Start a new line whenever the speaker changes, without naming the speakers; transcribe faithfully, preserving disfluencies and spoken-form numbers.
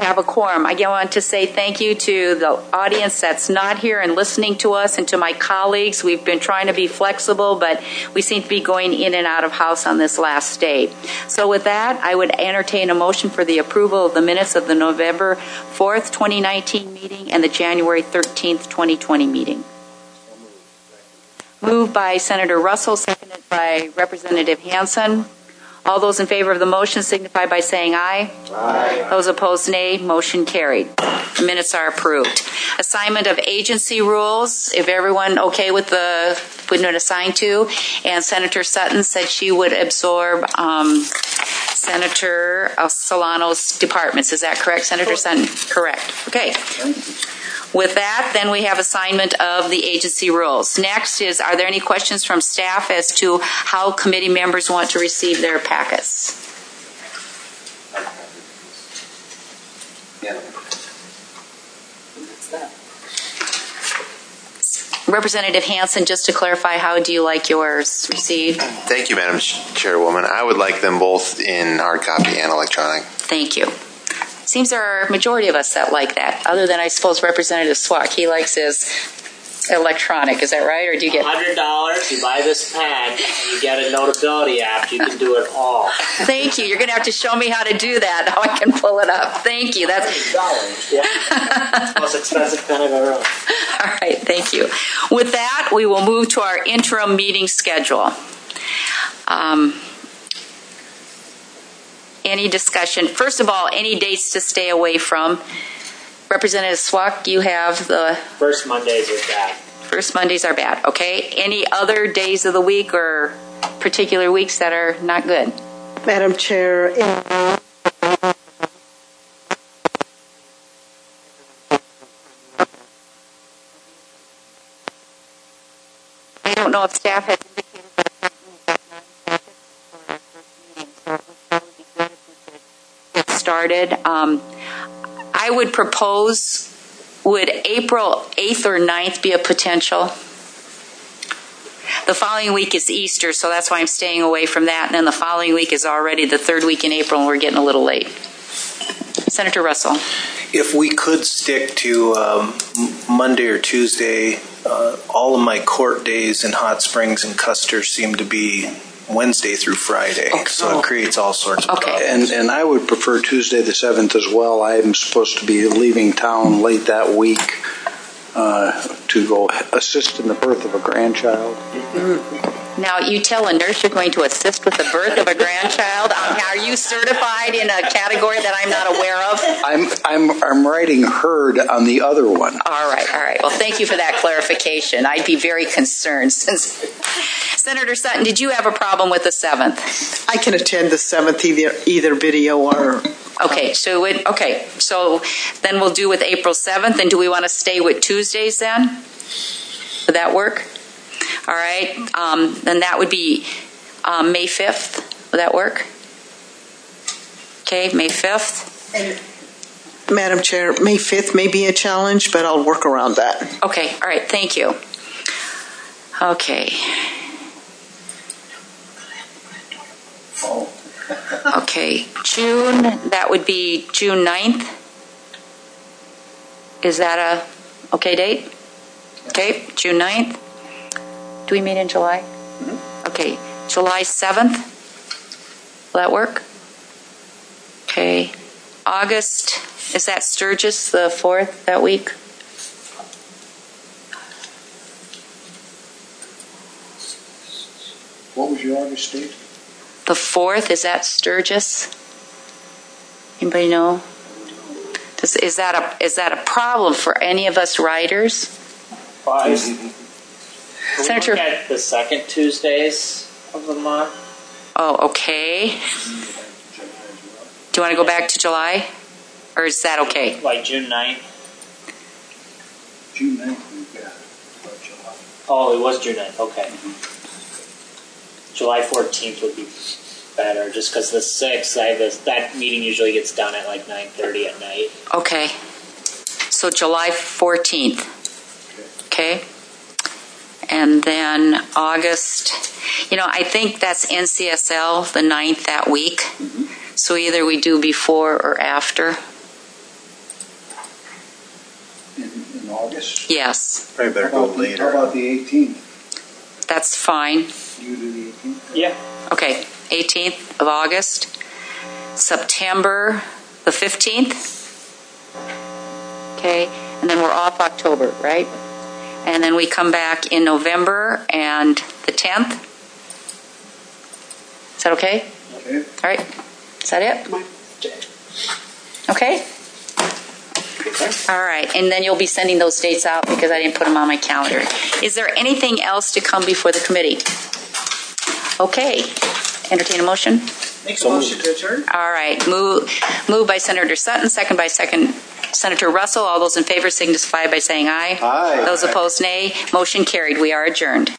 have a quorum. Again, I want to say thank you to the audience that's not here and listening to us, and to my colleagues. We've been trying to be flexible, but we seem to be going in and out of house on this last day. So with that, I would entertain a motion for the approval of the minutes of the November fourth, twenty nineteen meeting and the January thirteenth, twenty twenty meeting. Moved by Senator Russell, seconded by Representative Hansen. All those in favor of the motion signify by saying aye. Aye. Those opposed, nay. Motion carried. The minutes are approved. Assignment of agency rules. If everyone okay with the putting it assigned to, and Senator Sutton said she would absorb um, Senator Solano's departments. Is that correct, Senator Sutton? Correct. Okay. With that, then we have assignment of the agency rules. Next is, are there any questions from staff as to how committee members want to receive their packets?
Yeah.
Representative Hansen, just to clarify, how do you like yours received?
Thank you, Madam Chairwoman. I would like them both in hard copy and electronic.
Thank you. Seems there are a majority of us that like that, other than, I suppose, Representative Swak. He likes his electronic. Is that right? Or do you get
one hundred dollars, you buy this pen, and you get a Notability app. You can do it all.
Thank you. You're going to have to show me how to do that, how I can pull it up. Thank you. That's
one hundred dollars. Yeah. It's the most expensive pen I've ever owned.
All right. Thank you. With that, we will move to our interim meeting schedule. Um, Any discussion? First of all, any dates to stay away from? Representative Swak, you have the...
First Mondays are bad.
First Mondays are bad, okay. Any other days of the week or particular weeks that are not good?
Madam Chair,
I don't know if staff has indicated that started. Um, I would propose, would April eighth or ninth be a potential? The following week is Easter, so that's why I'm staying away from that. And then the following week is already the third week in April, and we're getting a little late. Senator Russell.
If we could stick to um, Monday or Tuesday, uh, all of my court days in Hot Springs and Custer seem to be Wednesday through Friday, okay. So it creates all sorts of
okay.
problems.
And, and I would prefer Tuesday the seventh as well. I'm supposed to be leaving town late that week uh, to go assist in the birth of a grandchild.
Now, you tell a nurse you're going to assist with the birth of a grandchild. Um, are you certified in a category that I'm not aware of?
I'm I'm I'm writing herd on the other one.
All right, all right. Well, thank you for that clarification. I'd be very concerned since Senator Sutton, did you have a problem with the seventh?
I can attend the seventh either either video or.
Okay, so it, okay, so then we'll do with April seventh, and do we want to stay with Tuesdays then? Would that work? All right, um, then that would be um, May fifth. Would that work? Okay, May fifth.
Madam Chair, May fifth may be a challenge, but I'll work around that.
Okay, all right, thank you. Okay. Okay, June, that would be June ninth. Is that a okay date? Okay, June ninth. Do we meet in July? Mm-hmm. Okay, July seventh. Will that work? Okay. August, is that Sturgis, the fourth, that week?
What was your August date?
The fourth, is that Sturgis? Anybody know? Does, is that a is that a problem for any of us writers?
Five.
Mm-hmm. Senator,
we look at the second Tuesdays of the month.
Oh, okay. Do you want to go back to July, or is that okay?
Like June ninth.
June ninth, we've got July.
Oh, it was June ninth. Okay. Mm-hmm. July fourteenth would be better, just because the sixth, I have this, that meeting usually gets done at like nine thirty at night.
Okay. So July fourteenth. Okay. And then August, you know, I think that's N C S L, the ninth that week. Mm-hmm. So either we do before or after.
August?
Yes,
Probably better
How
go
about the-
later.
How about the eighteenth?
that's fine.
You do the eighteenth?
Yeah.
Okay, eighteenth of August. September the fifteenth. Okay, and then we're off October, right? And then we come back in November and the tenth. Is that okay?
Okay.
All right. Is that it? Okay. All right. And then you'll be sending those dates out because I didn't put them on my calendar. Is there anything else to come before the committee? Okay. Entertain a motion.
Make a motion to adjourn.
All right. Move, move by Senator Sutton, second by second Senator Russell. All those in favor signify by saying aye.
Aye.
Those opposed, nay. Motion carried. We are adjourned.